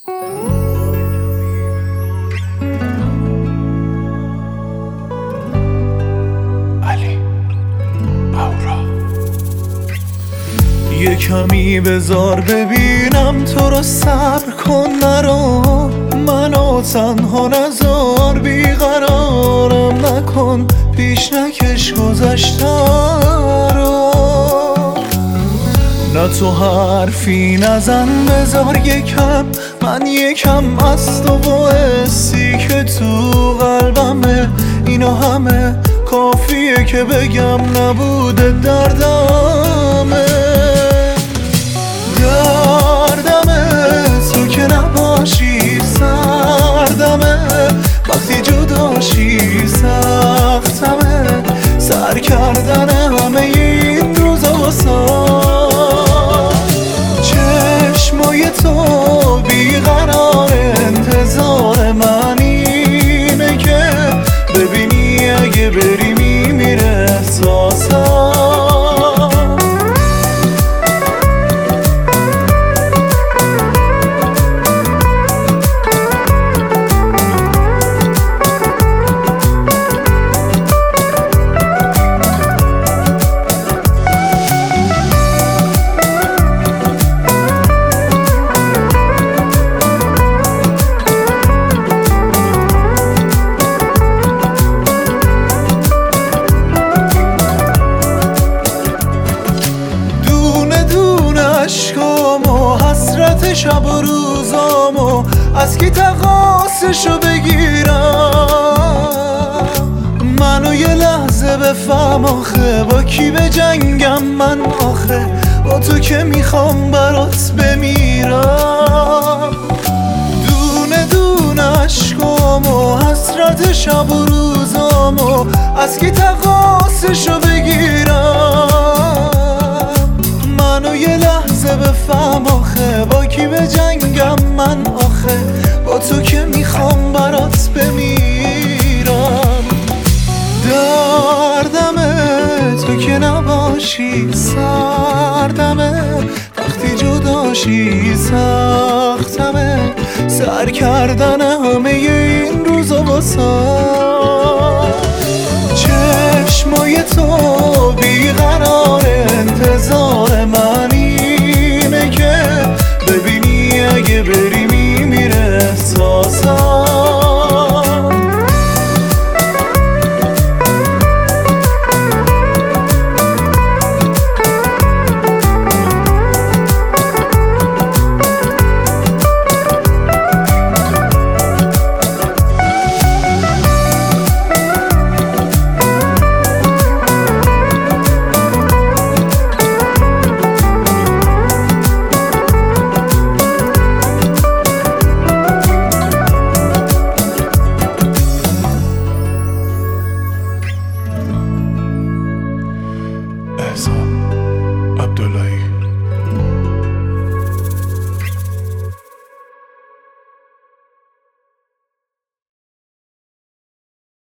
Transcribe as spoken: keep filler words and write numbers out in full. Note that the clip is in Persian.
یه کمی بذار ببینم تو رو، صبر کن نرو، منو تنها نذار، بیقرارم نکن، پیش نکش گذشته رو. نه تو حرفی نزن، بذار یکم من یکم از تو و حسی که تو قلبمه. اینا همه کافیه که بگم نبوده دردمه. دردمه تو که نباشی، سردمه وقتی جداشی، سختمه سر کردن همه این روزا واسم. چشمای تو بیقرار، انتظار من اینه که ببینی اگه بری میمیره احساسم. شب و روزامو از کی تقاصشو بگیرم؟ منو یه لحظه بفهم آخه، با کی به جنگم من آخه؟ با تو که میخوام برات بمیرم. دونه دونه عشقامو حسرت شب و روزامو از کی تقاصشو بگیرم؟ منو یه لحظه بفهم آخه، با کی به جنگم من آخه؟ با تو که میخوام برات بمیرم. دردمه تو که نباشی، سردمه وقتی جداشی، سختمه سر کردن همه این روزا واسم. چشمای تو بیقرار، انتظار من